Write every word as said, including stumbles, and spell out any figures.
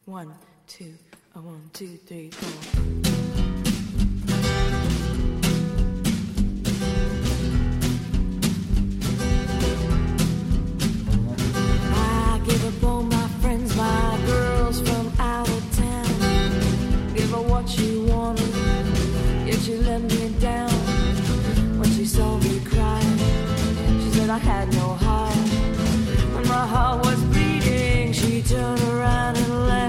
One, two, a one, two, three, four. I give up all my friends, my girls from out of town. Give her what she wanted, yet she let me down. When she saw me crying, she said I had no heart. When my heart was bleeding, she turned around and left.